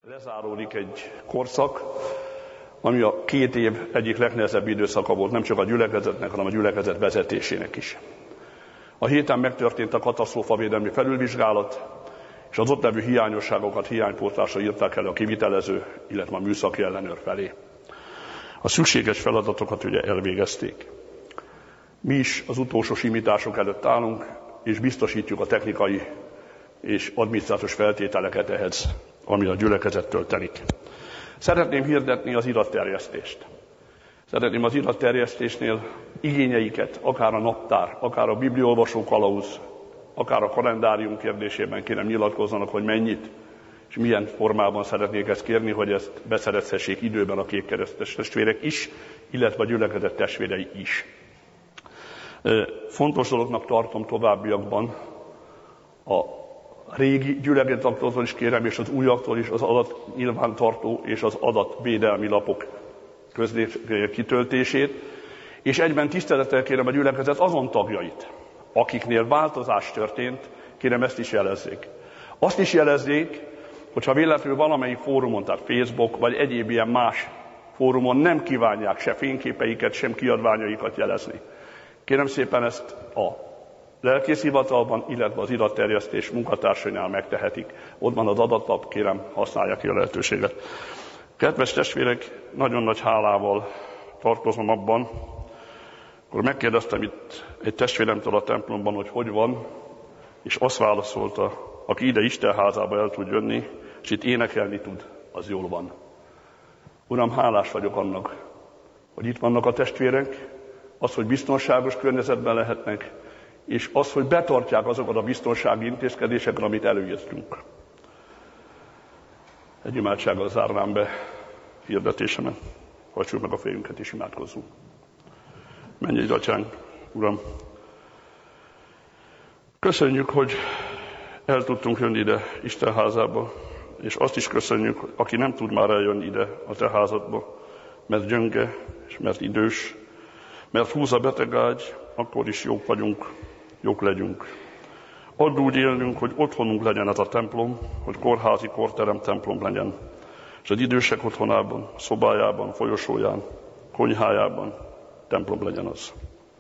Lezáródik egy korszak, ami a 2 év egyik legnehezebb időszaka volt, nem csak a gyülekezetnek, hanem a gyülekezet vezetésének is. A héten megtörtént a katasztrófavédelmi felülvizsgálat, és az ott levő hiányosságokat hiánypótlásra írták elő a kivitelező, illetve a műszaki ellenőr felé. A szükséges feladatokat ugye elvégezték. Mi is az utolsó simítások előtt állunk, és biztosítjuk a technikai és adminisztrációs feltételeket ehhez, ami a gyülekezettől telik. Szeretném hirdetni az iratterjesztést. Szeretném az iratterjesztésnél igényeiket, akár a naptár, akár a bibliaolvasó kalauz, akár a kalendárium kérdésében kérem nyilatkozzanak, hogy mennyit és milyen formában szeretnék ezt kérni, hogy ezt beszerezhessék időben a kékkeresztes testvérek is, illetve a gyülekezet testvérei is. Fontos dolognak tartom továbbiakban a régi gyülekezetektől is kérem, és az újaktól is az adatnyilvántartó és az adatvédelmi lapok kitöltését, és egyben tisztelettel kérem a gyülekezet azon tagjait, akiknél változás történt, kérem ezt is jelezzék. Azt is jelezzék, hogyha véletlenül valamelyik fórumon, tehát Facebook vagy egyéb ilyen más fórumon nem kívánják se fényképeiket, sem kiadványaikat jelezni. Kérem szépen ezt a lelkészhivatalban, illetve az iratterjesztés munkatársainál megtehetik. Ott van az adatlap, kérem, használják ki a lehetőséget. Kedves testvérek, nagyon nagy hálával tartozom abban, akkor megkérdeztem itt egy testvéremtől a templomban, hogy van, és azt válaszolta, aki ide Istenházába el tud jönni, és itt énekelni tud, az jól van. Uram, hálás vagyok annak, hogy itt vannak a testvérek, az, hogy biztonságos környezetben lehetnek, és az, hogy betartják azokat a biztonsági intézkedéseket, amit előírtunk. Egy imádsággal zárnám be hirdetésemet. Hajtsuk meg a fejünket és imádkozzunk. Mennyei Atyánk, Uram! Köszönjük, hogy el tudtunk jönni ide Istenházába, és azt is köszönjük, aki nem tud már eljönni ide a Te házadba, mert gyönge, és mert idős, mert húz a betegágy, akkor is jók vagyunk, jók legyünk. Add úgy élnünk, hogy otthonunk legyen ez a templom, hogy kórházi, korterem templom legyen. És az idősek otthonában, szobájában, folyosóján, konyhájában templom legyen az.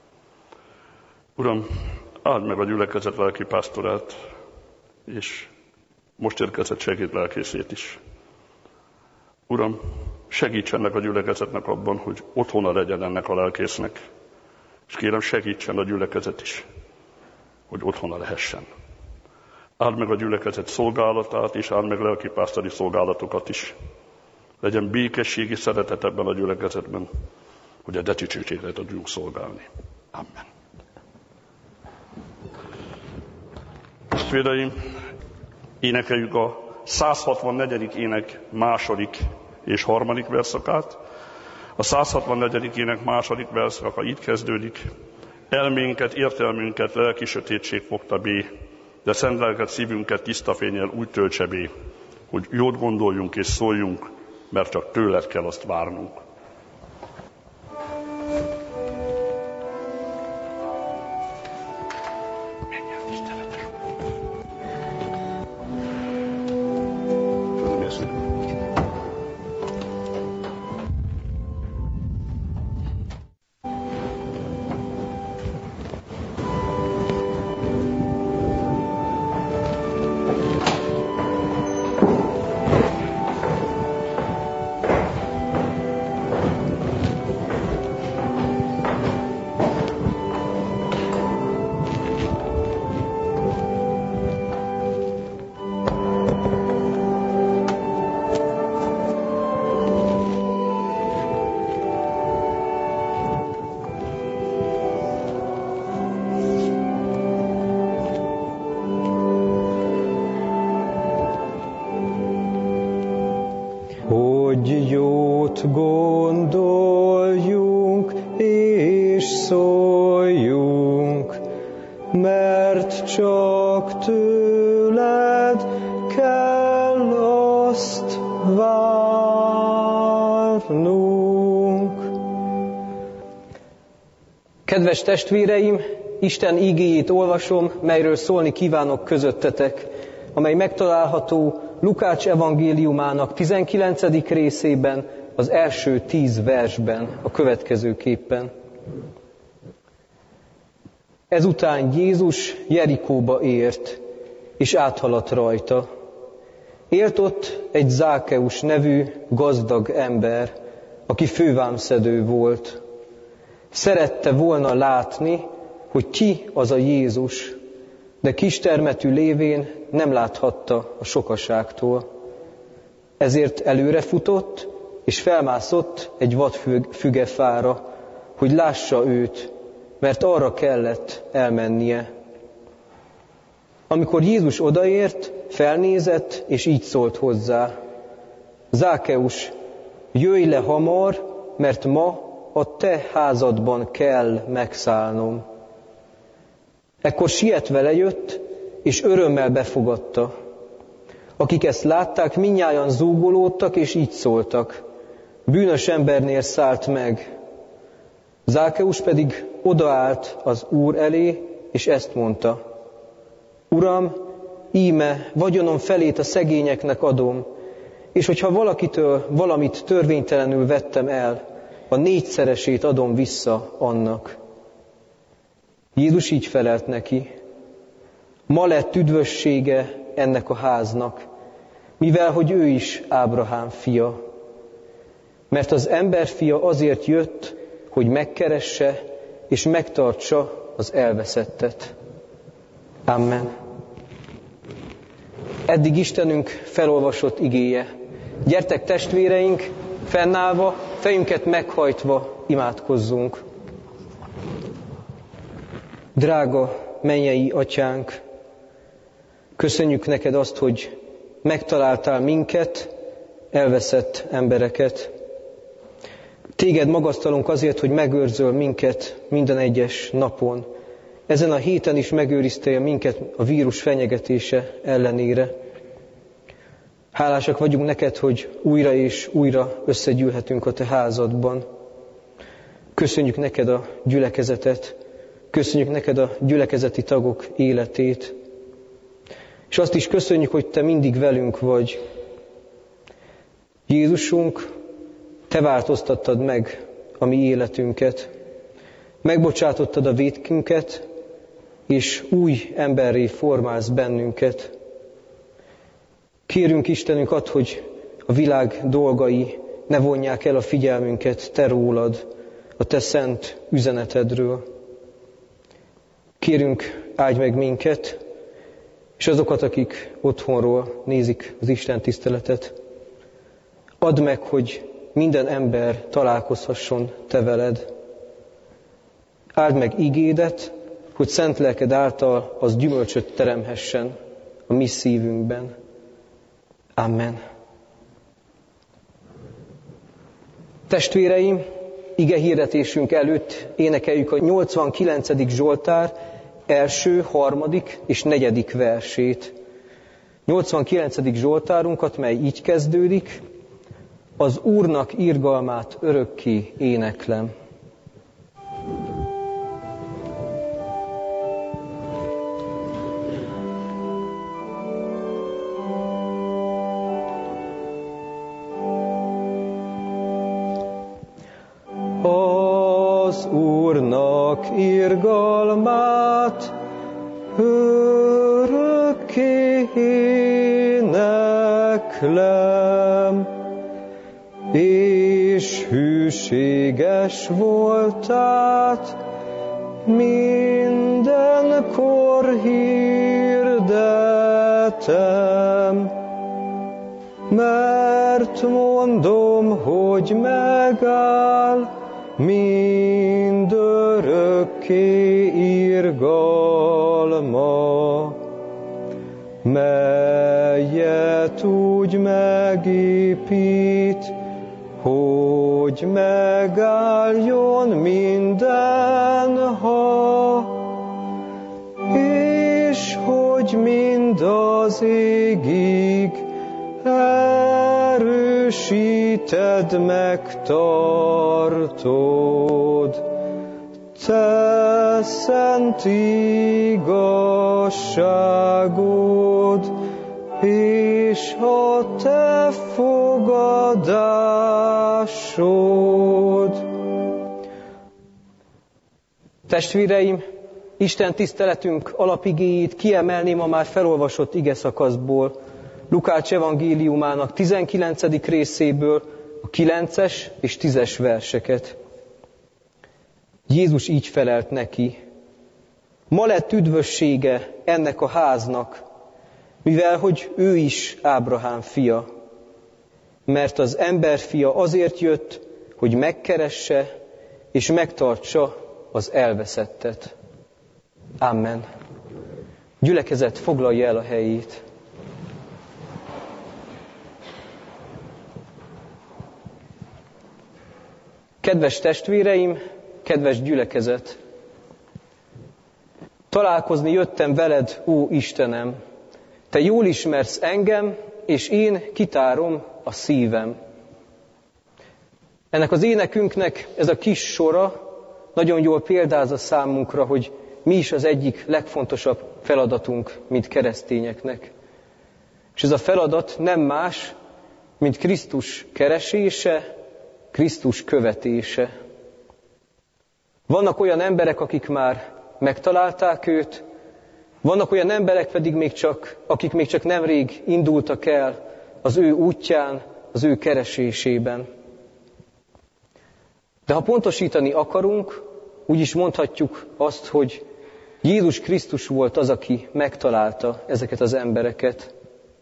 Uram, áld meg a gyülekezet lelkipásztorát, és most érkezett segédlelkészét is. Uram, segíts ennek a gyülekezetnek abban, hogy otthona legyen ennek a lelkésznek. És kérem, segítsen a gyülekezet is, hogy otthona lehessen. Áld meg a gyülekezet szolgálatát, és áld meg lelkipásztori szolgálatokat is. Legyen békességi szeretet ebben a gyülekezetben, hogy a dicsőségre tudjunk szolgálni. Amen. Testvéreim, énekeljük a 164. ének második és harmadik verszakát. A 164. ének második verszaka így kezdődik. Elménket, értelmünket lelki sötétség fogta bé, de szent lelket szívünket tiszta fénnyel úgy töltse bé, hogy jót gondoljunk és szóljunk, mert csak tőled kell azt várnunk. Gondoljunk és szóljunk, mert csak tőled kell azt várnunk. Kedves testvéreim, Isten igéjét olvasom, melyről szólni kívánok közöttetek, amely megtalálható Lukács evangéliumának 19. részében, az első 10 versben a következőképpen. Ezután Jézus Jerikóba ért, és áthaladt rajta. Élt ott egy Zákeus nevű gazdag ember, aki fővámszedő volt. Szerette volna látni, hogy ki az a Jézus, de kistermetű lévén nem láthatta a sokaságtól. Ezért előre futott, és felmászott egy vadfügefára, hogy lássa őt, mert arra kellett elmennie. Amikor Jézus odaért, felnézett, és így szólt hozzá: Zákeus, jöjj le hamar, mert ma a te házadban kell megszállnom. Ekkor sietve lejött, és örömmel befogadta. Akik ezt látták, mindnyájan zúgolódtak, és így szóltak: bűnös embernél szállt meg. Zákeus pedig odaállt az Úr elé, és ezt mondta: Uram, íme, vagyonom felét a szegényeknek adom, és hogyha valakitől valamit törvénytelenül vettem el, a 4-szeresét adom vissza annak. Jézus így felelt neki: ma lett üdvössége ennek a háznak, mivel hogy ő is Ábrahám fia. Mert az emberfia azért jött, hogy megkeresse és megtartsa az elveszettet. Amen. Eddig Istenünk felolvasott igéje. Gyertek testvéreink, fennállva, fejünket meghajtva imádkozzunk. Drága mennyei Atyánk, köszönjük neked azt, hogy megtaláltál minket, elveszett embereket. Téged magasztalunk azért, hogy megőrzöl minket minden egyes napon. Ezen a héten is megőriztél minket a vírus fenyegetése ellenére. Hálásak vagyunk neked, hogy újra és újra összegyűlhetünk a te házadban. Köszönjük neked a gyülekezetet, köszönjük neked a gyülekezeti tagok életét, és azt is köszönjük, hogy te mindig velünk vagy. Jézusunk, te változtattad meg a mi életünket, megbocsátottad a vétkünket, és új emberré formálsz bennünket. Kérünk Istenünk add, hogy a világ dolgai ne vonják el a figyelmünket te rólad, a te szent üzenetedről. Kérünk, áldj meg minket, és azokat, akik otthonról nézik az Isten tiszteletet. Add meg, hogy minden ember találkozhasson te veled. Áld meg igédet, hogy szent lelked által az gyümölcsöt teremhessen a mi szívünkben. Amen. Testvéreim, ige hirdetésünk előtt énekeljük a 89. Zsoltár első, 3. és 4. versét. 89. Zsoltárunkat, mely így kezdődik: az Úrnak irgalmát örökké éneklem. Az Úrnak irgalmát örökké éneklem, és hűséges voltát mindenkor hirdetem, mert mondom, hogy megáll mindörökké irgalma, melyet úgy megépít, hogy megálljon mindenha, és hogy mind az égig erősíted, megtartod. Te szent igazságod, és a te fogadásod. Testvéreim, Isten tiszteletünk alapigéjét kiemelném a már felolvasott igeszakaszból, Lukács evangéliumának 19. részéből a 9-es és 10-es verseket. Jézus így felelt neki: ma lett üdvössége ennek a háznak, mivel hogy ő is Ábrahám fia, mert az emberfia azért jött, hogy megkeresse és megtartsa az elveszettet. Amen. Gyülekezet, foglalja el a helyét. Kedves testvéreim, kedves gyülekezet! Találkozni jöttem veled, ó Istenem! Te jól ismersz engem, és én kitárom a szívem. Ennek az énekünknek ez a kis sora nagyon jól példázza számunkra, hogy mi is az egyik legfontosabb feladatunk, mint keresztényeknek. És ez a feladat nem más, mint Krisztus keresése, Krisztus követése. Vannak olyan emberek, akik már megtalálták őt, vannak olyan emberek pedig akik még csak nemrég indultak el az ő útján, az ő keresésében. De ha pontosítani akarunk, úgy is mondhatjuk azt, hogy Jézus Krisztus volt az, aki megtalálta ezeket az embereket.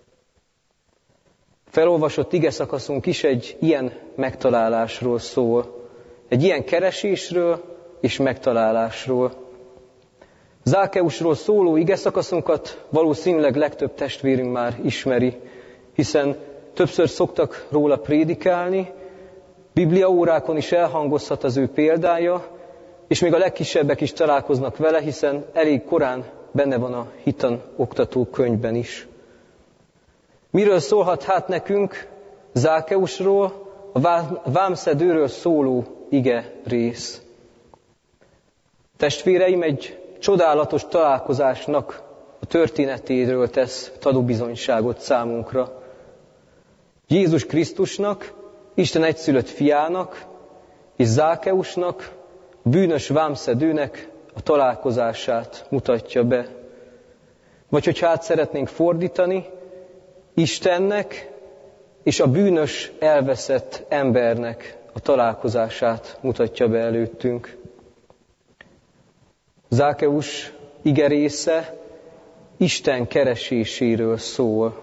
Felolvasott igeszakaszunk is egy ilyen megtalálásról szól, egy ilyen keresésről és megtalálásról. Zákeusról szóló igeszakaszunkat valószínűleg legtöbb testvérünk már ismeri, hiszen többször szoktak róla prédikálni, bibliaórákon is elhangozhat az ő példája, és még a legkisebbek is találkoznak vele, hiszen elég korán benne van a hitan oktató könyvben is. Miről szólhat hát nekünk Zákeusról, a vámszedőről szóló ige rész? Testvéreim, egy csodálatos találkozásnak a történetéről tesz tanúbizonyságot számunkra. Jézus Krisztusnak, Isten egyszülött fiának és Zákeusnak, bűnös vámszedőnek a találkozását mutatja be. Vagy hogyha át szeretnénk fordítani, Istennek és a bűnös, elveszett embernek a találkozását mutatja be előttünk. Zákeus igerésze Isten kereséséről szól.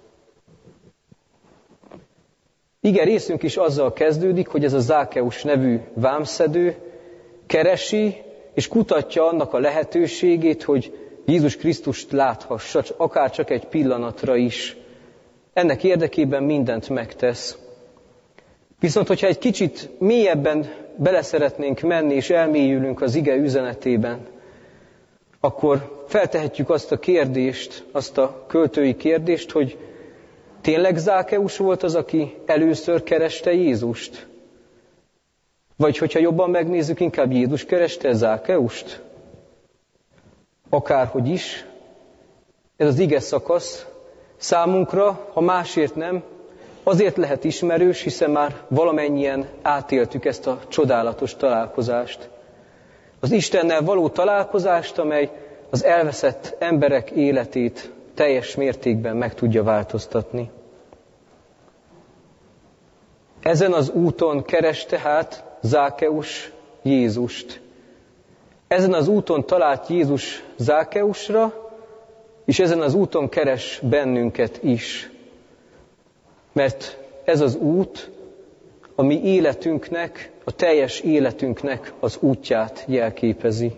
Igerészünk is azzal kezdődik, hogy ez a Zákeus nevű vámszedő keresi és kutatja annak a lehetőségét, hogy Jézus Krisztust láthassa, akár csak egy pillanatra is. Ennek érdekében mindent megtesz. Viszont, hogyha egy kicsit mélyebben bele szeretnénk menni, és elmélyülünk az ige üzenetében, akkor feltehetjük azt a kérdést, azt a költői kérdést, hogy tényleg Zákeus volt az, aki először kereste Jézust? Vagy hogyha jobban megnézzük, inkább Jézus kereste Zákeust? Akárhogy is, ez az ige szakasz számunkra, ha másért nem, azért lehet ismerős, hiszen már valamennyien átéltük ezt a csodálatos találkozást. Az Istennel való találkozást, amely az elveszett emberek életét teljes mértékben meg tudja változtatni. Ezen az úton keres tehát Zákeus Jézust. Ezen az úton talált Jézus Zákeusra, és ezen az úton keres bennünket is. Mert ez az út a mi életünknek, a teljes életünknek az útját jelképezi.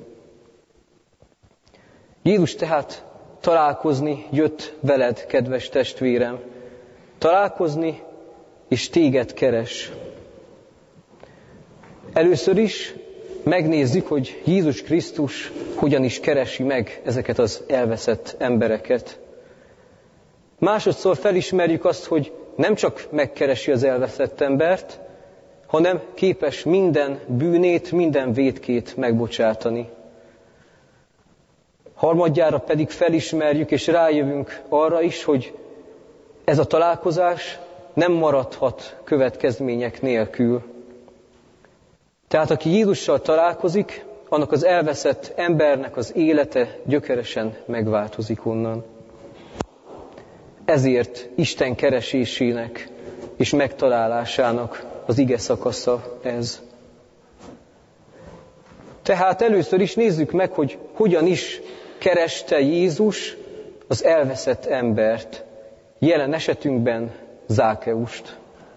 Jézus tehát találkozni jött veled, kedves testvérem. Találkozni, és téged keres. Először is megnézzük, hogy Jézus Krisztus hogyan is keresi meg ezeket az elveszett embereket. Másodszor felismerjük azt, hogy nem csak megkeresi az elveszett embert, hanem képes minden bűnét, minden vétkét megbocsátani. Harmadjára pedig felismerjük és rájövünk arra is, hogy Ez a találkozás nem maradhat következmények nélkül. Tehát aki Jézussal találkozik, annak az elveszett embernek az élete gyökeresen megváltozik onnan. Ezért Isten keresésének és megtalálásának az ige szakasza ez. Tehát először is nézzük meg, hogy hogyan is kereste Jézus az elveszett embert, jelen esetünkben Zákeust.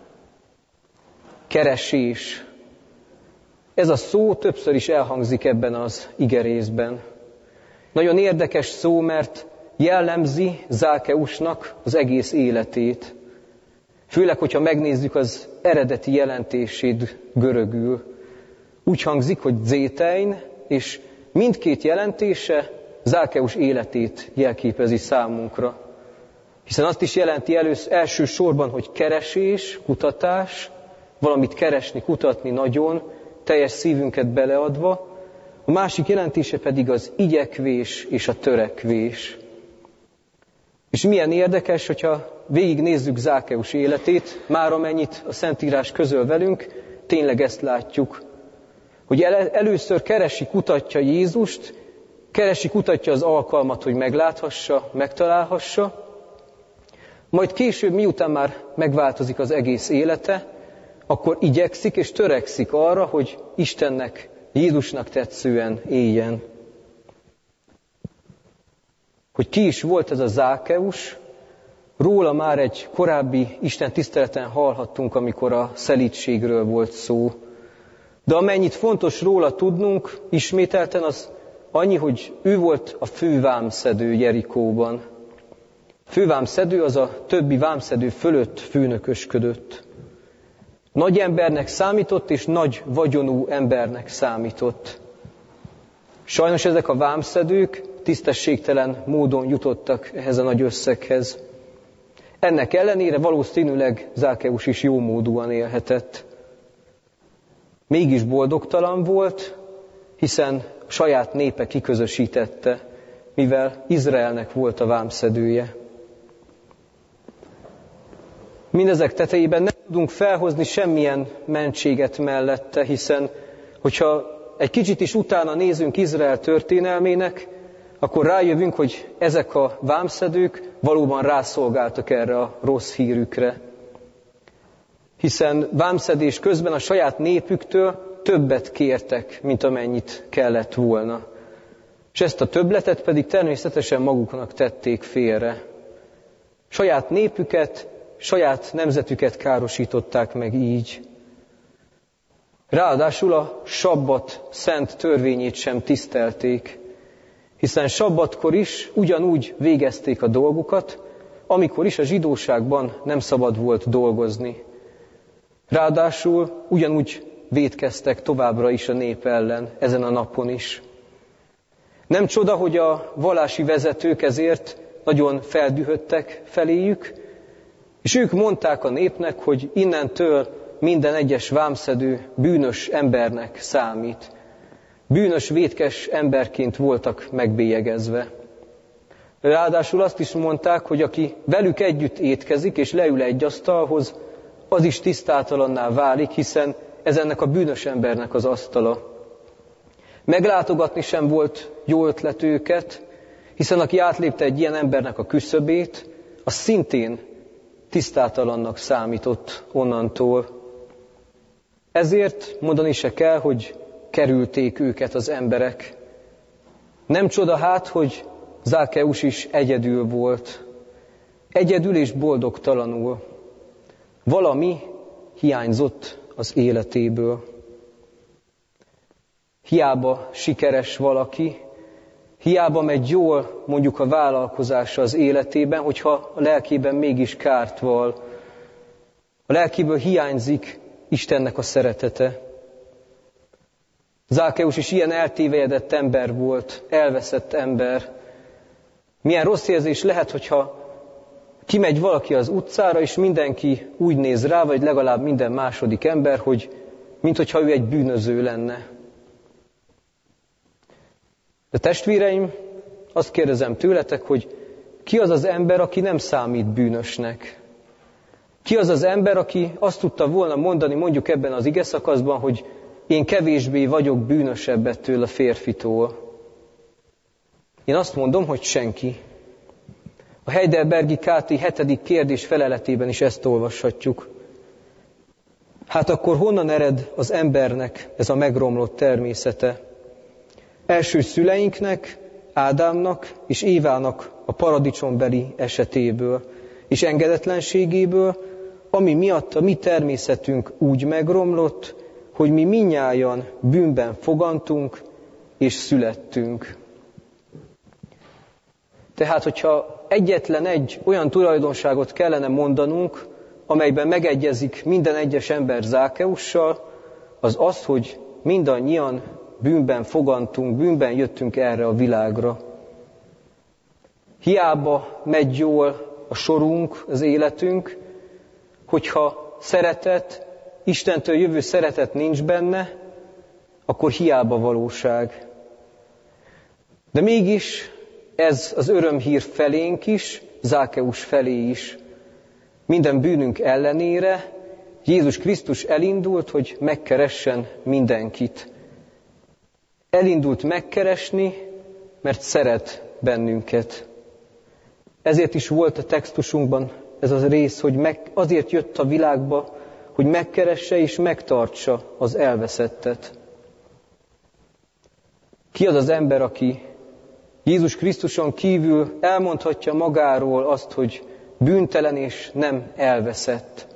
Keresés. Ez a szó többször is elhangzik ebben az igerészben. Nagyon érdekes szó, mert jellemzi Zákeusnak az egész életét. Főleg, hogyha megnézzük az eredeti jelentését görögül. Úgy hangzik, hogy zétein, és mindkét jelentése Zákeus életét jelképezi számunkra. Hiszen azt is jelenti elsősorban, hogy keresés, kutatás, valamit keresni, kutatni nagyon, teljes szívünket beleadva, a másik jelentése pedig az igyekvés és a törekvés. És milyen érdekes, hogyha végignézzük Zákeus életét, már amennyit a Szentírás közöl velünk, tényleg ezt látjuk, hogy először keresi, kutatja Jézust, keresi, kutatja az alkalmat, hogy megláthassa, megtalálhassa, majd később, miután már megváltozik az egész élete, akkor igyekszik és törekszik arra, hogy Istennek, Jézusnak tetszően éljen. Hogy ki is volt ez a Zákeus, róla már egy korábbi Isten tiszteleten hallhattunk, amikor a szelídségről volt szó. De amennyit fontos róla tudnunk, ismételten az annyi, hogy ő volt a fő vámszedő Jerikóban. Fővámszedő, az a többi vámszedő fölött főnökösködött. Nagy embernek számított, és nagy vagyonú embernek számított. Sajnos ezek a vámszedők tisztességtelen módon jutottak ehhez a nagy összeghez. Ennek ellenére valószínűleg Zákeus is jómódúan élhetett. Mégis boldogtalan volt, hiszen a saját népe kiközösítette, mivel Izraelnek volt a vámszedője. Mindezek tetejében nem tudunk felhozni semmilyen mentséget mellette, hiszen hogyha egy kicsit is utána nézünk Izrael történelmének, akkor rájövünk, hogy ezek a vámszedők valóban rászolgáltak erre a rossz hírükre. Hiszen vámszedés közben a saját népüktől többet kértek, mint amennyit kellett volna. És ezt a többletet pedig természetesen maguknak tették félre. Saját népüket, saját nemzetüket károsították meg így. Ráadásul a sabbat szent törvényét sem tisztelték, hiszen sabbatkor is ugyanúgy végezték a dolgukat, amikor is a zsidóságban nem szabad volt dolgozni. Ráadásul ugyanúgy vétkeztek továbbra is a nép ellen, ezen a napon is. Nem csoda, hogy a vallási vezetők ezért nagyon feldühödtek feléjük, és ők mondták a népnek, hogy innentől minden egyes vámszedő bűnös embernek számít. Bűnös, vétkes emberként voltak megbélyegezve. Ráadásul azt is mondták, hogy aki velük együtt étkezik és leül egy asztalhoz, az is tisztátalanná válik, hiszen ez ennek a bűnös embernek az asztala. Meglátogatni sem volt jó ötlet őket, hiszen aki átlépte egy ilyen embernek a küszöbét, az szintén tisztátalannak számított onnantól. Ezért mondani se kell, hogy kerülték őket az emberek. Nem csoda hát, hogy Zákeus is egyedül volt. Egyedül és boldogtalanul. Valami hiányzott az életéből. Hiába sikeres valaki, hiába megy jól mondjuk a vállalkozása az életében, hogyha a lelkében mégis kárt val. A lelkéből hiányzik Istennek a szeretete. Zákeus is ilyen eltévejedett ember volt, elveszett ember. Milyen rossz érzés lehet, hogyha kimegy valaki az utcára, és mindenki úgy néz rá, vagy legalább minden második ember, hogy minthogyha ő egy bűnöző lenne. De testvéreim, azt kérdezem tőletek, hogy ki az az ember, aki nem számít bűnösnek? Ki az az ember, aki azt tudta volna mondani mondjuk ebben az igeszakaszban, hogy én kevésbé vagyok bűnösebb ettől a férfitól? Én azt mondom, hogy senki. A Heidelbergi KT 7. kérdés feleletében is ezt olvashatjuk. Hát akkor honnan ered az embernek ez a megromlott természete? Első szüleinknek, Ádámnak és Évának a paradicsombeli esetéből és engedetlenségéből, ami miatt a mi természetünk úgy megromlott, hogy mi mindnyájan bűnben fogantunk és születtünk. Tehát, hogyha egyetlen egy olyan tulajdonságot kellene mondanunk, amelyben megegyezik minden egyes ember Zákeussal, az az, hogy mindannyian bűnben fogantunk, bűnben jöttünk erre a világra. Hiába megy jól a sorunk, az életünk, hogyha szeretet, Istentől jövő szeretet nincs benne, akkor hiába valóság. De mégis ez az örömhír felénk is, Zákeus felé is. Minden bűnünk ellenére Jézus Krisztus elindult, hogy megkeressen mindenkit. Elindult megkeresni, mert szeret bennünket. Ezért is volt a textusunkban ez az rész, hogy azért jött a világba, hogy megkeresse és megtartsa az elveszettet. Ki az az ember, aki Jézus Krisztuson kívül elmondhatja magáról azt, hogy bűntelen és nem elveszett?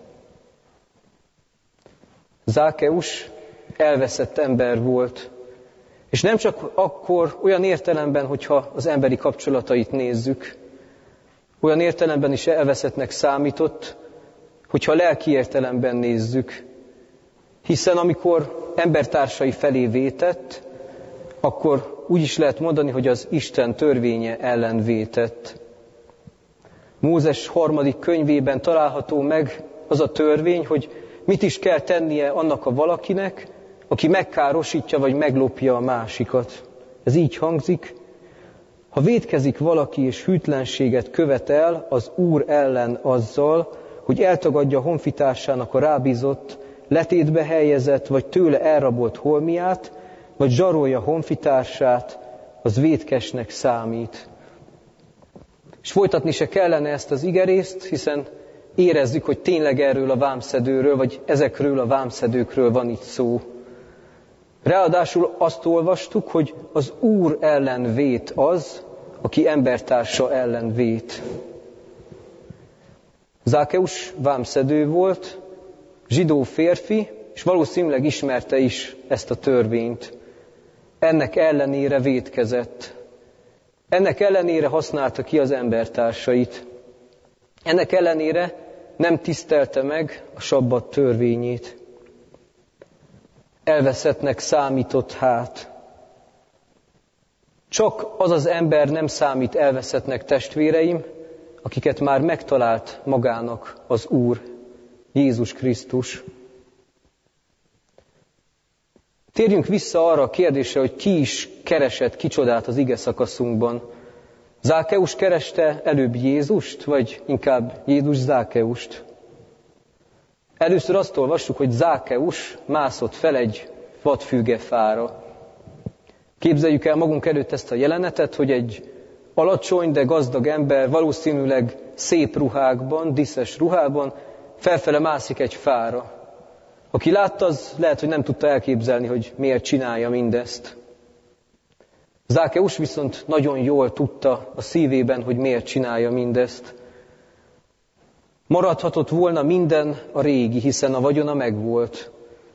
Zákeus elveszett ember volt. És nem csak akkor olyan értelemben, hogyha az emberi kapcsolatait nézzük, olyan értelemben is elveszettnek számított, hogyha lelki értelemben nézzük. Hiszen amikor embertársai felé vétett, akkor úgy is lehet mondani, hogy az Isten törvénye ellen vétett. Mózes 3. könyvében található meg az a törvény, hogy mit is kell tennie annak a valakinek, aki megkárosítja vagy meglopja a másikat. Ez így hangzik: ha vétkezik valaki és hűtlenséget követel az Úr ellen azzal, hogy eltagadja honfitársának a rábízott, letétbe helyezett vagy tőle elrabolt holmiát, vagy zsarolja honfitársát, az vétkesnek számít. És folytatni se kellene ezt az igerészt, hiszen érezzük, hogy tényleg erről a vámszedőről, vagy ezekről a vámszedőkről van itt szó. Ráadásul azt olvastuk, hogy az Úr ellen vét az, aki embertársa ellen vét. Zákeus vámszedő volt, zsidó férfi, és valószínűleg ismerte is ezt a törvényt. Ennek ellenére vétkezett. Ennek ellenére használta ki az embertársait. Ennek ellenére nem tisztelte meg a sabbat törvényét. Elveszettnek számított hát. Csak az az ember nem számít elveszettnek, testvéreim, akiket már megtalált magának az Úr, Jézus Krisztus. Térjünk vissza arra a kérdésre, hogy ki is keresett kicsodát az ige szakaszunkban. Zákeus kereste előbb Jézust, vagy inkább Jézus Zákeust? Először azt olvassuk, hogy Zákeus mászott fel egy vadfügefára. Képzeljük el magunk előtt ezt a jelenetet, hogy egy alacsony, de gazdag ember, valószínűleg szép ruhákban, díszes ruhában felfele mászik egy fára. Aki látta, az lehet, hogy nem tudta elképzelni, hogy miért csinálja mindezt. Zákeus viszont nagyon jól tudta a szívében, hogy miért csinálja mindezt. Maradhatott volna minden a régi, hiszen a vagyona megvolt.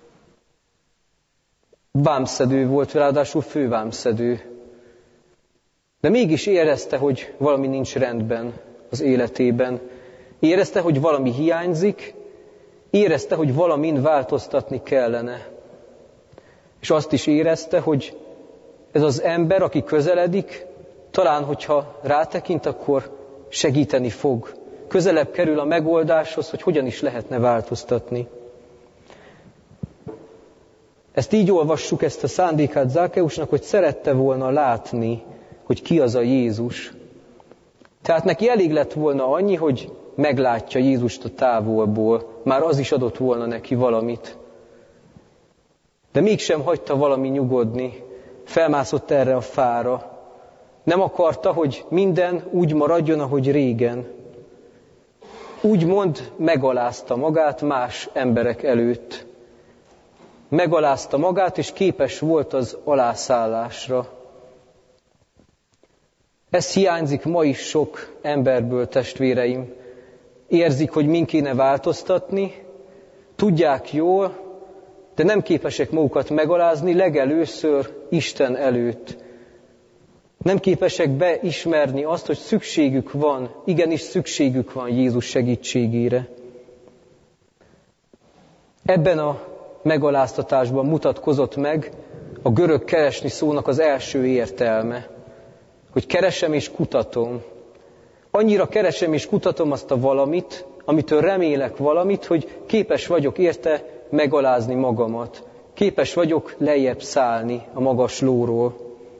Vámszedő volt, ráadásul fővámszedő. De mégis érezte, hogy valami nincs rendben az életében. Érezte, hogy valami hiányzik, érezte, hogy valamin változtatni kellene. És azt is érezte, hogy ez az ember, aki közeledik, talán, hogyha rátekint, akkor segíteni fog. Közelebb kerül a megoldáshoz, hogy hogyan is lehetne változtatni. Ezt így olvassuk, ezt a szándékát Zákeusnak, hogy szerette volna látni, hogy ki az a Jézus. Tehát neki elég lett volna annyi, hogy meglátja Jézust a távolból. Már az is adott volna neki valamit. De mégsem hagyta valami nyugodni. Felmászott erre a fára. Nem akarta, hogy minden úgy maradjon, ahogy régen. Úgymond megalázta magát más emberek előtt. Megalázta magát, és képes volt az alászállásra. Ez hiányzik ma is sok emberből, testvéreim. Érzik, hogy min kéne változtatni, tudják jól, de nem képesek magukat megalázni legelőször Isten előtt. Nem képesek beismerni azt, hogy szükségük van, igenis szükségük van Jézus segítségére. Ebben a megaláztatásban mutatkozott meg a görög keresni szónak az első értelme, hogy keresem és kutatom. Annyira keresem és kutatom azt a valamit, amitől remélek valamit, hogy képes vagyok érte megalázni magamat. Képes vagyok lejjebb szállni a magas lóról.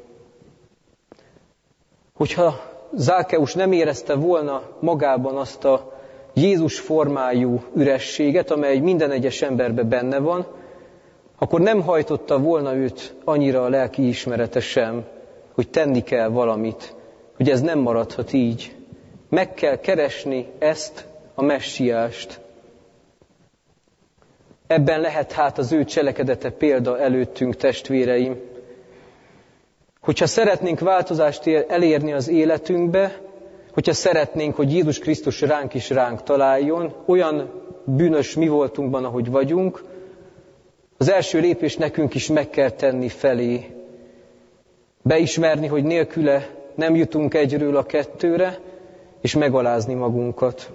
Hogyha Zákeus nem érezte volna magában azt a Jézus formájú ürességet, amely minden egyes emberben benne van, akkor nem hajtotta volna őt annyira a lelki ismerete sem, hogy tenni kell valamit, hogy ez nem maradhat így. Meg kell keresni ezt a messiást. Ebben lehet hát az ő cselekedete példa előttünk, testvéreim. Hogyha szeretnénk változást elérni az életünkbe, hogyha szeretnénk, hogy Jézus Krisztus ránk találjon, olyan bűnös mi voltunkban, ahogy vagyunk, az első lépés nekünk is meg kell tenni felé. Beismerni, hogy nélküle nem jutunk egyről a kettőre, és megalázni magunkat.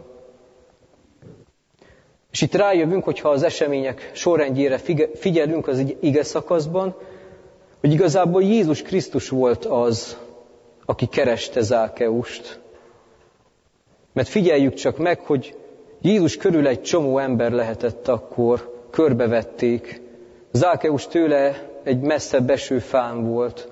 És itt rájövünk, hogyha az események sorrendjére figyelünk az ige szakaszban, hogy igazából Jézus Krisztus volt az, aki kereste Zákeust. Mert figyeljük csak meg, hogy Jézus körül egy csomó ember lehetett akkor, körbevették. Zákeus tőle egy messzebb eső fán volt.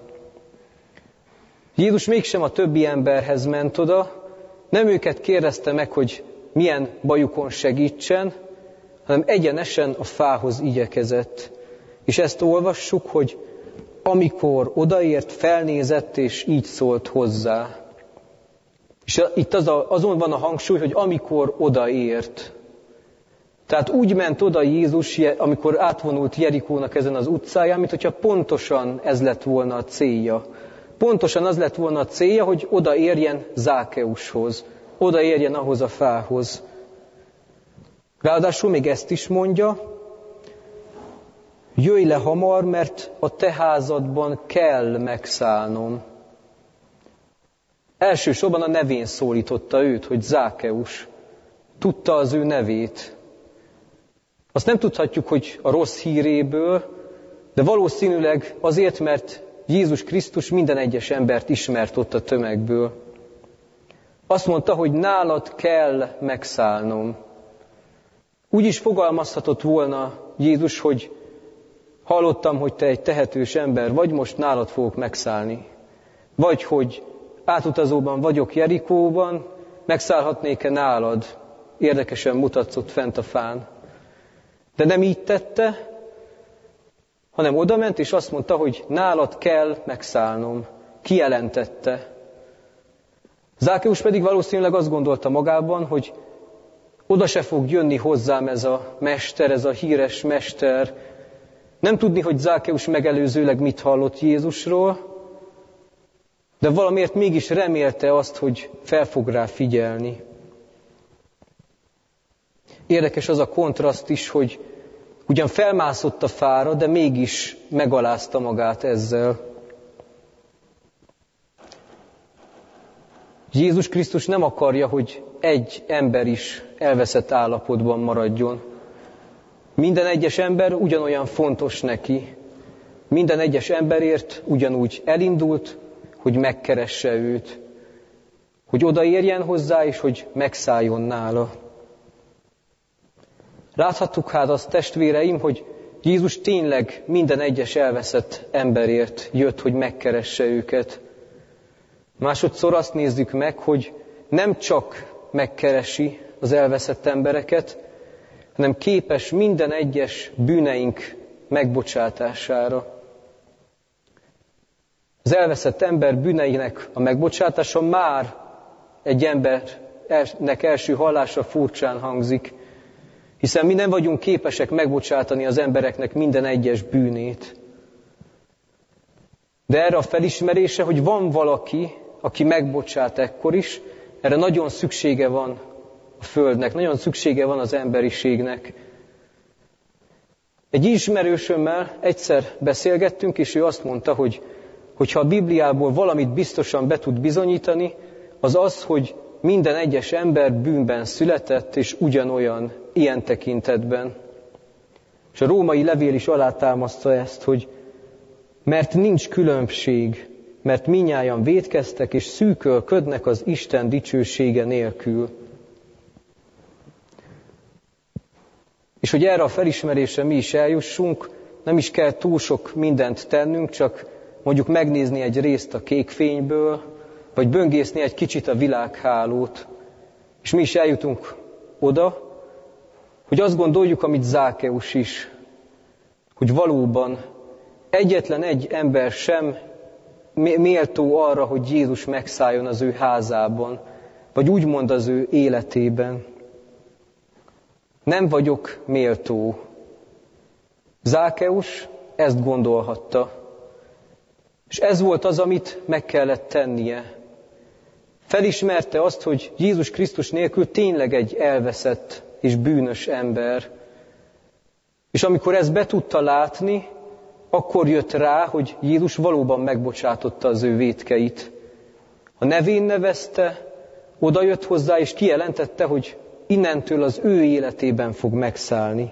Jézus mégsem a többi emberhez ment oda, nem őket kérdezte meg, hogy milyen bajukon segítsen, hanem egyenesen a fához igyekezett. És ezt olvassuk, hogy amikor odaért, felnézett, és így szólt hozzá. És itt azon van a hangsúly, hogy amikor odaért. Tehát úgy ment oda Jézus, amikor átvonult Jerikónak ezen az utcáján, mint hogyha pontosan ez lett volna a célja. Pontosan az lett volna a célja, hogy odaérjen Zákeushoz, odaérjen ahhoz a fához. Ráadásul még ezt is mondja, jöjj le hamar, mert a te házadban kell megszállnom. Elsősorban a nevén szólította őt, hogy Zákeus. Tudta az ő nevét. Azt nem tudhatjuk, hogy a rossz híréből, de valószínűleg azért, mert Jézus Krisztus minden egyes embert ismert ott a tömegből. Azt mondta, hogy nálad kell megszállnom. Úgy is fogalmazhatott volna Jézus, hogy hallottam, hogy te egy tehetős ember vagy, most nálad fogok megszállni. Vagy, hogy átutazóban vagyok Jerikóban, megszállhatnék-e nálad? Érdekesen mutatsz ott fent a fán. De nem így tette, hanem odament, és azt mondta, hogy nálad kell megszállnom. Kijelentette. Zákeus pedig valószínűleg azt gondolta magában, hogy oda se fog jönni hozzám ez a mester, ez a híres mester. Nem tudni, hogy Zákeus megelőzőleg mit hallott Jézusról, de valamiért mégis remélte azt, hogy fel fog rá figyelni. Érdekes az a kontraszt is, hogy ugyan felmászott a fára, de mégis megalázta magát ezzel. Jézus Krisztus nem akarja, hogy egy ember is elveszett állapotban maradjon. Minden egyes ember ugyanolyan fontos neki. Minden egyes emberért ugyanúgy elindult, hogy megkeresse őt. Hogy odaérjen hozzá, és hogy megszálljon nála. Láthattuk hát azt, testvéreim, hogy Jézus tényleg minden egyes elveszett emberért jött, hogy megkeresse őket. Másodszor azt nézzük meg, hogy nem csak megkeresi az elveszett embereket, hanem képes minden egyes bűneink megbocsátására. Az elveszett ember bűneinek a megbocsátása már egy embernek első hallásra furcsán hangzik, hiszen mi nem vagyunk képesek megbocsátani az embereknek minden egyes bűnét. De erre a felismerése, hogy van valaki, aki megbocsát ekkor is, erre nagyon szüksége van a Földnek, nagyon szüksége van az emberiségnek. Egy ismerősömmel egyszer beszélgettünk, és ő azt mondta, hogy ha a Bibliából valamit biztosan be tud bizonyítani, az az, hogy minden egyes ember bűnben született, és ugyanolyan ilyen tekintetben. És a római levél is alátámasztja ezt, hogy mert nincs különbség, mert mindnyájan vétkeztek, és szűkölködnek az Isten dicsősége nélkül. És hogy erre a felismerésre mi is eljussunk, nem is kell túl sok mindent tennünk, csak mondjuk megnézni egy részt a kékfényből, vagy böngészni egy kicsit a világhálót. És mi is eljutunk oda, hogy azt gondoljuk, amit Zákeus is, hogy valóban egyetlen egy ember sem méltó arra, hogy Jézus megszálljon az ő házában, vagy úgymond az ő életében. Nem vagyok méltó. Zákeus ezt gondolhatta. És ez volt az, amit meg kellett tennie. Felismerte azt, hogy Jézus Krisztus nélkül tényleg egy elveszett és bűnös ember. És amikor ezt be tudta látni, akkor jött rá, hogy Jézus valóban megbocsátotta az ő vétkeit. A nevén nevezte, odajött hozzá, és kijelentette, hogy innentől az ő életében fog megszállni.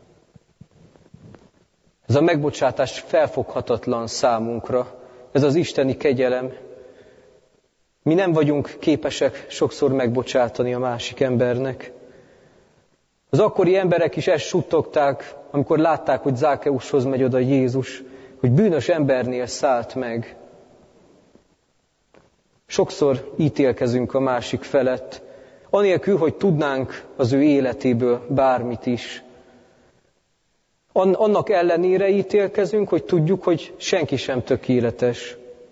Ez a megbocsátás felfoghatatlan számunkra. Ez az isteni kegyelem. Mi nem vagyunk képesek sokszor megbocsátani a másik embernek. Az akkori emberek is ezt suttogták, amikor látták, hogy Zákeushoz megy oda Jézus, hogy bűnös embernél szállt meg. Sokszor ítélkezünk a másik felett, anélkül, hogy tudnánk az ő életéből bármit is. Annak ellenére ítélkezünk, hogy tudjuk, hogy senki sem tökéletes.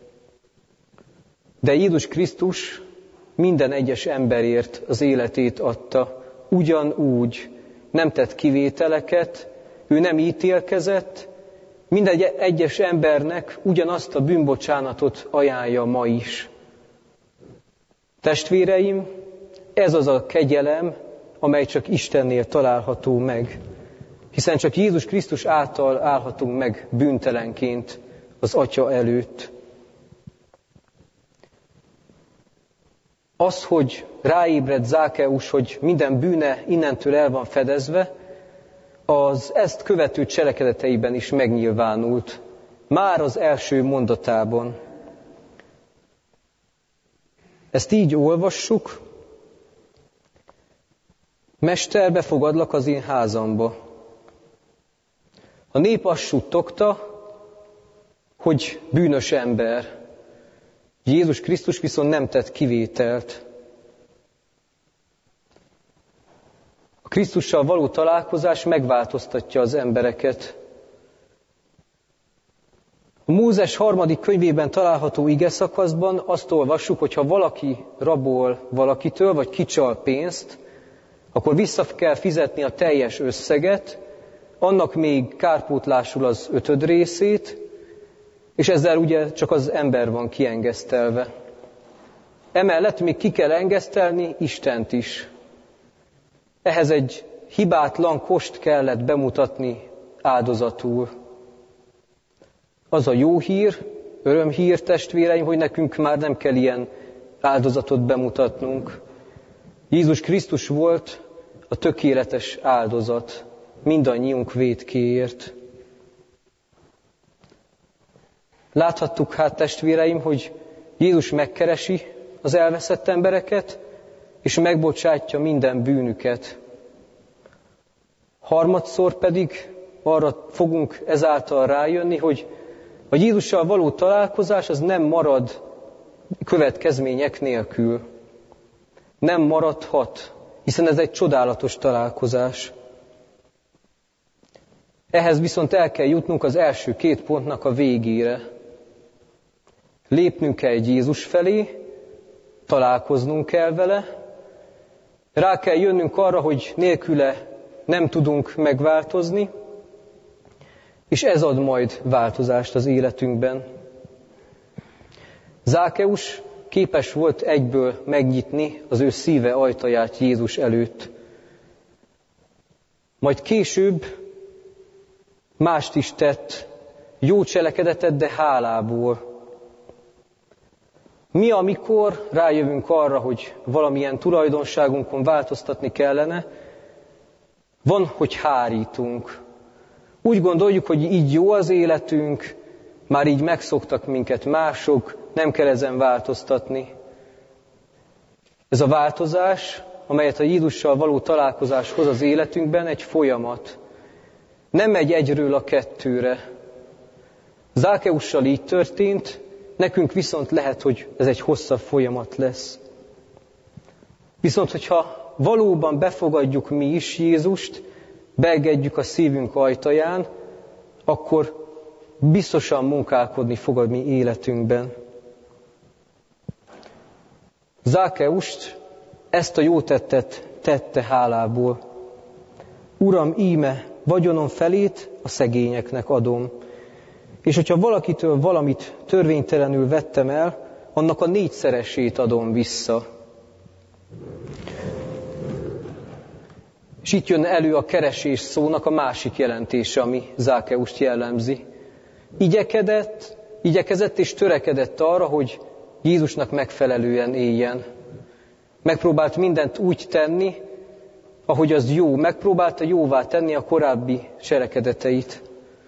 De Jézus Krisztus minden egyes emberért az életét adta, ugyanúgy, nem tett kivételeket, ő nem ítélkezett, minden egyes embernek ugyanazt a bűnbocsánatot ajánlja ma is. Testvéreim, ez az a kegyelem, amely csak Istennél található meg. Hiszen csak Jézus Krisztus által állhatunk meg bűntelenként az Atya előtt. Az, hogy ráébredt Zákeus, hogy minden bűne innentől el van fedezve, az ezt követő cselekedeteiben is megnyilvánult. Már az első mondatában. Ezt így olvassuk. Mester, befogadlak az én házamba. A nép azt suttogta, hogy bűnös ember. Jézus Krisztus viszont nem tett kivételt. A Krisztussal való találkozás megváltoztatja az embereket. A Mózes 3. könyvében található igeszakaszban azt olvassuk, hogy ha valaki rabol valakitől, vagy kicsal pénzt, akkor vissza kell fizetni a teljes összeget, annak még kárpótlásul az 5. részét, és ezzel ugye csak az ember van kiengesztelve. Emellett még ki kell engesztelni Istent is. Ehhez egy hibátlan kost kellett bemutatni áldozatul. Az a jó hír, örömhír, testvéreim, hogy nekünk már nem kell ilyen áldozatot bemutatnunk. Jézus Krisztus volt a tökéletes áldozat mindannyiunk vétkéért. Láthattuk hát, testvéreim, hogy Jézus megkeresi az elveszett embereket, és megbocsátja minden bűnüket. Harmadszor pedig arra fogunk ezáltal rájönni, hogy a Jézussal való találkozás az nem marad következmények nélkül. nem maradhat, hiszen ez egy csodálatos találkozás. Ehhez viszont el kell jutnunk az első 2 pontnak a végére. Lépnünk kell egy Jézus felé, találkoznunk kell vele, rá kell jönnünk arra, hogy nélküle nem tudunk megváltozni, és ez ad majd változást az életünkben. Zákeus képes volt egyből megnyitni az ő szíve ajtaját Jézus előtt. Majd később mást is tett, jó cselekedetet, de hálából. Mi, amikor rájövünk arra, hogy valamilyen tulajdonságunkon változtatni kellene, van, hogy hárítunk. Úgy gondoljuk, hogy így jó az életünk, már így megszoktak minket mások, nem kell ezen változtatni. Ez a változás, amelyet a Jézussal való találkozás hoz az életünkben, egy folyamat. Nem megy egyről a 2-re. Zákeussal így történt, nekünk viszont lehet, hogy ez egy hosszabb folyamat lesz. Viszont, hogyha valóban befogadjuk mi is Jézust, beengedjük a szívünk ajtaján, akkor biztosan munkálkodni fog a mi életünkben. Zákeust ezt a jó tettet tette hálából. Uram, íme, vagyonom felét a szegényeknek adom. És hogyha valakitől valamit törvénytelenül vettem el, annak a 4-szeresét adom vissza. És itt jön elő a keresés szónak a másik jelentése, ami Zákeust jellemzi. Igyekezett és törekedett arra, hogy Jézusnak megfelelően éljen. Megpróbált mindent úgy tenni, ahogy az jó. Megpróbálta jóvá tenni a korábbi cselekedeteit.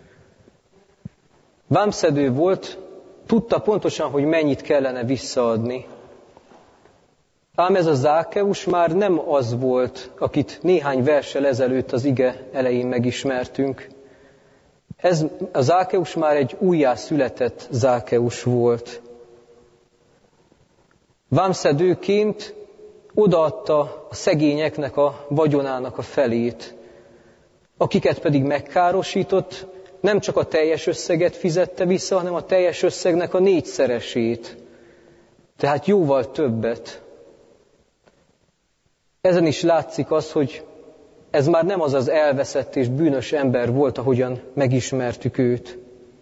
Vámszedő volt, tudta pontosan, hogy mennyit kellene visszaadni. Ám ez a Zákeus már nem az volt, akit néhány verssel ezelőtt az ige elején megismertünk. Ez a Zákeus már egy újjászületett Zákeus volt. Vámszedőként odaadta a szegényeknek a vagyonának a felét, akiket pedig megkárosított, nem csak a teljes összeget fizette vissza, hanem a teljes összegnek a 4-szeresét. Tehát jóval többet. Ezen is látszik az, hogy ez már nem az az elveszett és bűnös ember volt, ahogyan megismertük őt.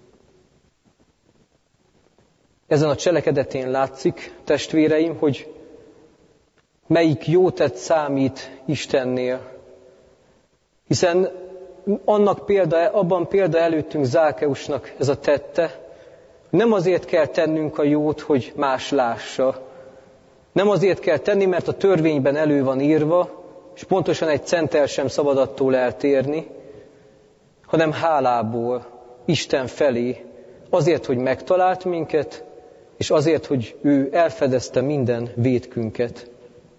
Ezen a cselekedetén látszik, testvéreim, hogy melyik jó tett számít Istennél. Hiszen abban példa előttünk Zákeusnak ez a tette, nem azért kell tennünk a jót, hogy más lássa. Nem azért kell tenni, mert a törvényben elő van írva, és pontosan egy centtel sem szabad attól eltérni, hanem hálából, Isten felé, azért, hogy megtalált minket, és azért, hogy ő elfedezte minden vétkünket.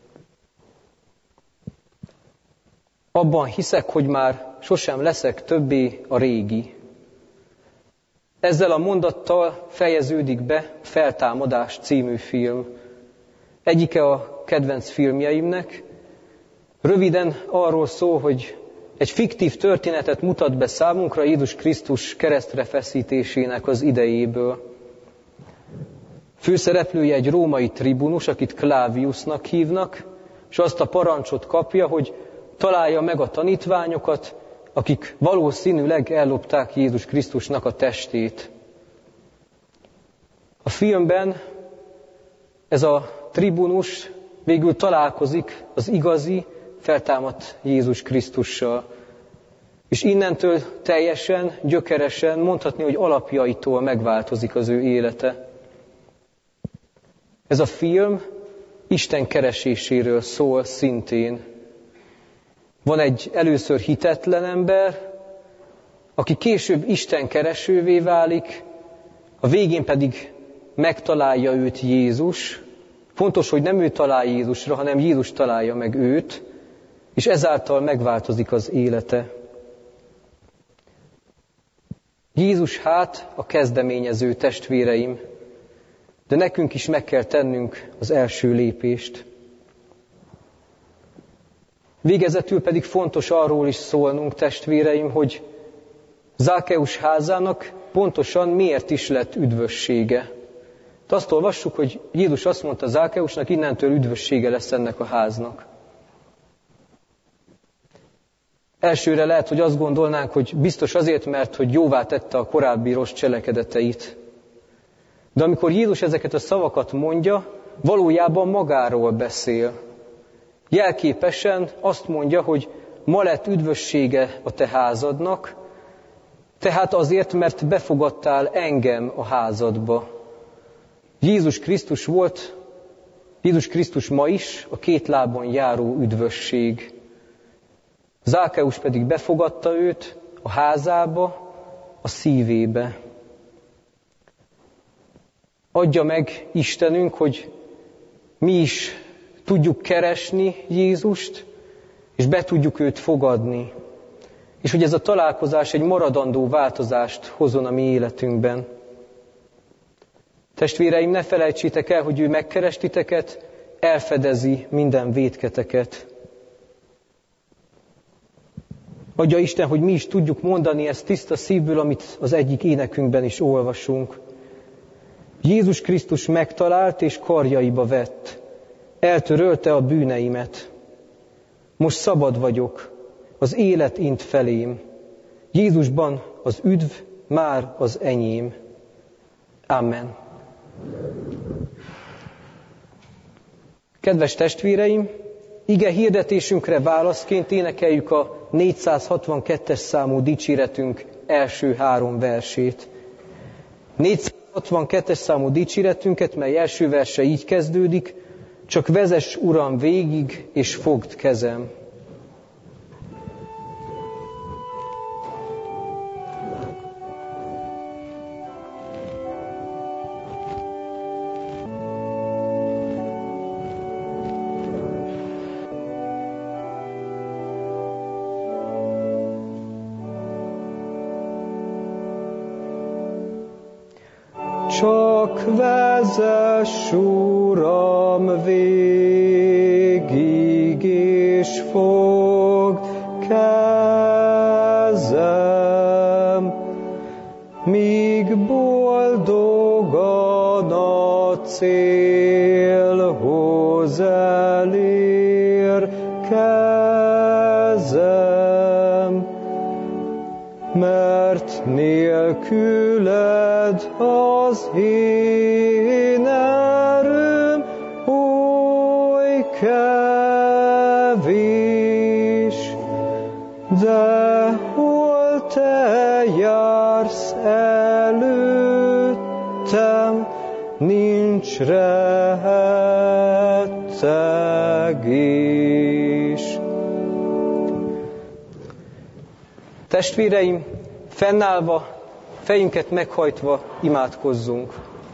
Abban hiszek, hogy már sosem leszek többé a régi. Ezzel a mondattal fejeződik be Feltámadás című film. Egyike a kedvenc filmjeimnek. Röviden arról szól, hogy egy fiktív történetet mutat be számunkra Jézus Krisztus keresztre feszítésének az idejéből. Főszereplője egy római tribunus, akit Claviusnak hívnak, és azt a parancsot kapja, hogy találja meg a tanítványokat, akik valószínűleg ellopták Jézus Krisztusnak a testét. A filmben ez a tribunus végül találkozik az igazi, feltámadt Jézus Krisztussal. És innentől teljesen, gyökeresen, mondhatni, hogy alapjaitól megváltozik az ő élete. Ez a film Isten kereséséről szól szintén. Van egy először hitetlen ember, aki később Isten keresővé válik, a végén pedig megtalálja őt Jézus. Fontos, hogy nem ő találja Jézusra, hanem Jézus találja meg őt, és ezáltal megváltozik az élete. Jézus hát a kezdeményező, testvéreim, de nekünk is meg kell tennünk az első lépést. Végezetül pedig fontos arról is szólnunk, testvéreim, hogy Zákeus házának pontosan miért is lett üdvössége. De azt olvassuk, hogy Jézus azt mondta Zákeusnak, innentől üdvössége lesz ennek a háznak. Elsőre lehet, hogy azt gondolnánk, hogy biztos azért, mert hogy jóvá tette a korábbi rossz cselekedeteit. De amikor Jézus ezeket a szavakat mondja, valójában magáról beszél. Jelképesen azt mondja, hogy ma lett üdvössége a te házadnak, tehát azért, mert befogadtál engem a házadba. Jézus Krisztus ma is a két lábon járó üdvösség. Zákeus pedig befogadta őt a házába, a szívébe. Adja meg Istenünk, hogy mi is tudjuk keresni Jézust, és be tudjuk őt fogadni. És hogy ez a találkozás egy maradandó változást hozzon a mi életünkben. Testvéreim, ne felejtsétek el, hogy ő megkeres titeket, elfedezi minden vétketeket. Adja Isten, hogy mi is tudjuk mondani ezt tiszta szívből, amit az egyik énekünkben is olvasunk. Jézus Krisztus megtalált és karjaiba vett. Eltörölte a bűneimet. Most szabad vagyok, az élet int felém. Jézusban az üdv már az enyém. Amen. Kedves testvéreim, ige hirdetésünkre válaszként énekeljük a 462-es számú dicséretünk első 3 versét. 462-es számú dicséretünket, mely első verse így kezdődik: csak vezess, Uram, végig, és fogd kezem. Csak vezess, Uram, végig, és fogd kezem, míg boldogan a célhoz elérkezem, mert nélküled az én erőm oly kevés, de hol te jársz előttem, nincs rettegés. Testvéreim, fennállva, fejünket meghajtva imádkozzunk.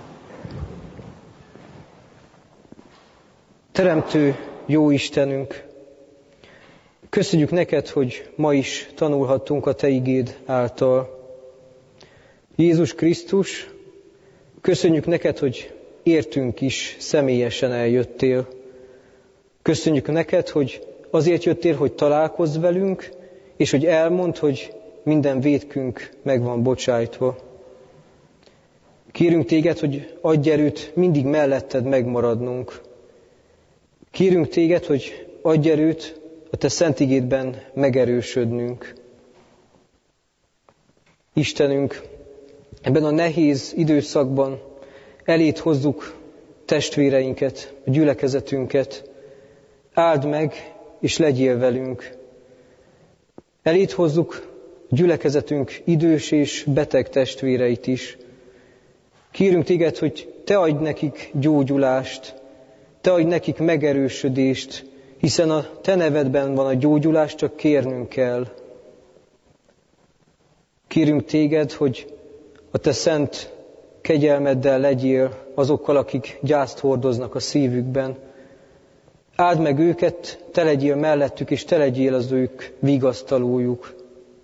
Teremtő jó Istenünk, köszönjük neked, hogy ma is tanulhattunk a te igéd által. Jézus Krisztus, köszönjük neked, hogy értünk is személyesen eljöttél. Köszönjük neked, hogy azért jöttél, hogy találkozz velünk, és hogy elmondd, hogy minden vétkünk meg van bocsájtva. Kérünk téged, hogy adj erőt mindig melletted megmaradnunk. Kérünk téged, hogy adj erőt a te szent igédben megerősödnünk. Istenünk, ebben a nehéz időszakban eléd hozzuk testvéreinket, a gyülekezetünket. Áld meg, és legyél velünk. Eléd hozzuk gyülekezetünk idős és beteg testvéreit is. Kérünk téged, hogy te adj nekik gyógyulást, te adj nekik megerősödést, hiszen a te nevedben van a gyógyulás, csak kérnünk kell. Kérünk téged, hogy a te szent kegyelmeddel legyél azokkal, akik gyászt hordoznak a szívükben. Áld meg őket, te legyél mellettük, és te legyél az ők vigasztalójuk.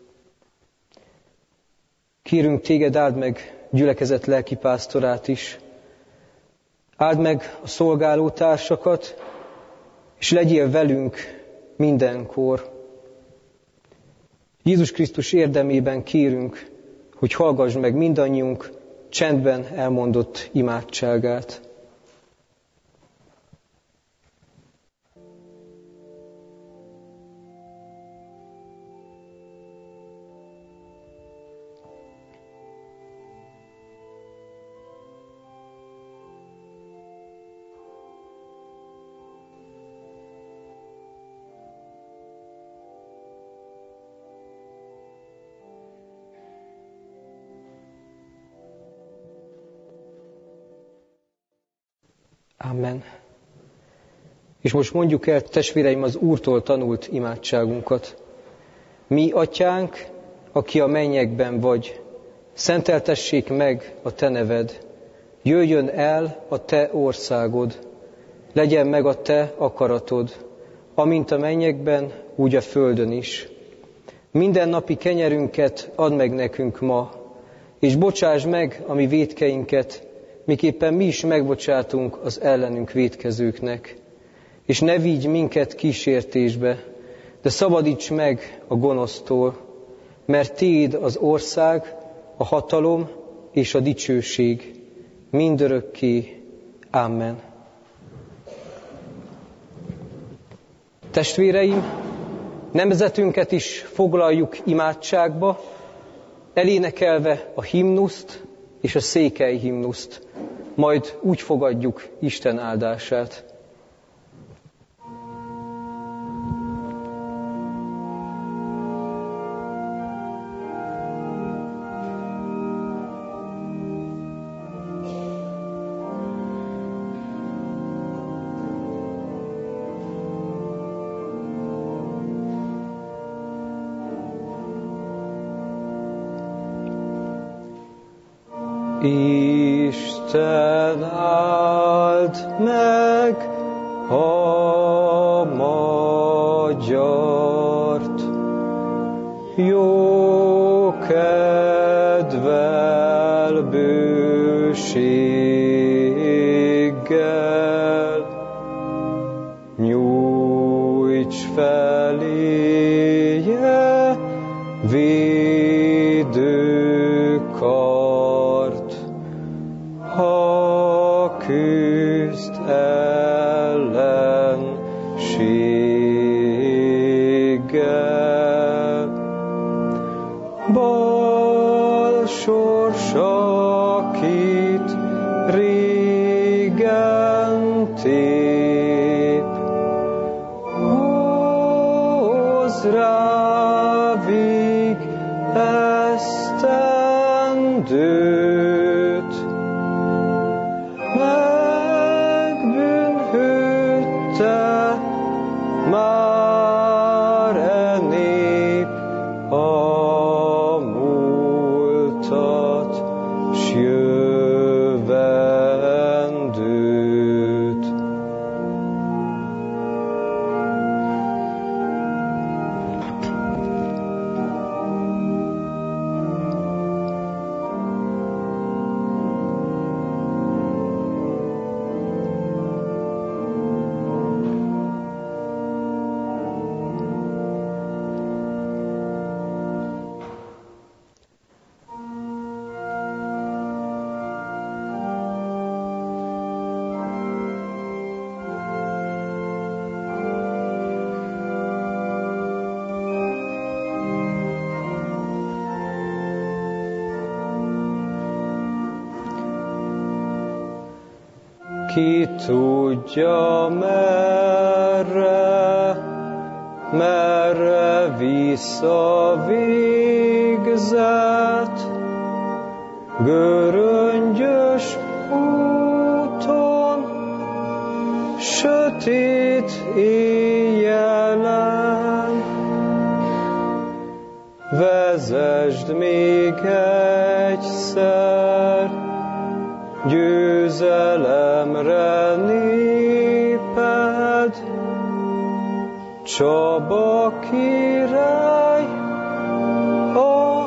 Kérünk téged, áld meg gyülekezet lelkipásztorát is. Áld meg a szolgálótársakat, és legyél velünk mindenkor. Jézus Krisztus érdemében kérünk, hogy hallgass meg mindannyiunk csendben elmondott imádságát. Amen. És most mondjuk el, testvéreim, az Úrtól tanult imádságunkat. Mi, Atyánk, aki a mennyekben vagy, szenteltessék meg a Te neved. Jöjjön el a Te országod. Legyen meg a Te akaratod, amint a mennyekben, úgy a földön is. Mindennapi kenyerünket add meg nekünk ma, és bocsásd meg a mi vétkeinket, miképpen mi is megbocsátunk az ellenünk vétkezőknek. És ne vigy minket kísértésbe, de szabadíts meg a gonosztól, mert Tiéd az ország, a hatalom és a dicsőség mindörökké. Amen. Testvéreim, nemzetünket is foglaljuk imádságba, elénekelve a himnuszt és a székely himnuszt. Majd úgy fogadjuk Isten áldását. Isten áld meg a magyart, jó kedvel, bőséggel, nyújts feléje védőkart, ha küzd ellenséggel. Bal sorsakit régen tép, hozz rá vég esztendőt, megbűnhődte már e nép a múltat s jövendőt. Ki tudja merre visz a végzet, göröngyös úton, sötét éjjelen. Vezesd még egyszer győzelemre néped, Csaba király a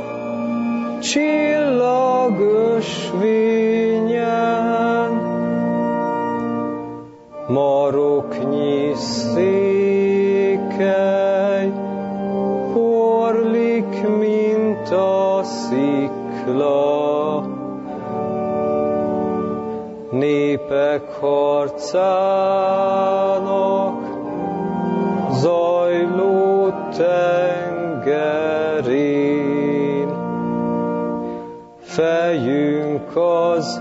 csillagos vényen. Maroknyi széke a szikla, népek harcának zajló tengerén. Fejünk az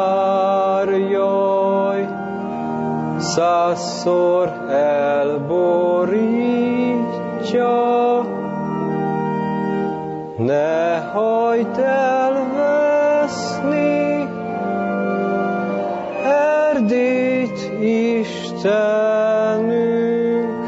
árjaj, 100-szor elborítja, ne hagyd elveszni Erdélyt, Istenünk.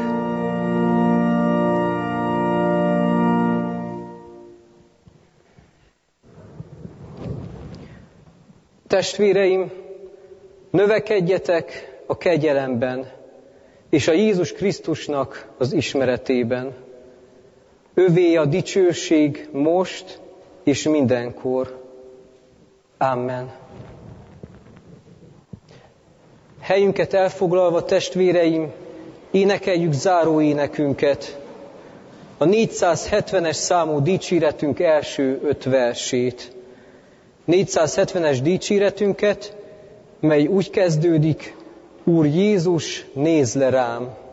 Testvéreim, növekedjetek a kegyelemben és a Jézus Krisztusnak az ismeretében. Övé a dicsőség most és mindenkor. Amen. Helyünket elfoglalva, testvéreim, énekeljük záróénekünket, a 470-es számú dicséretünk első 5 versét. 470-es dicséretünket, mely úgy kezdődik: Úr Jézus, nézz le rám!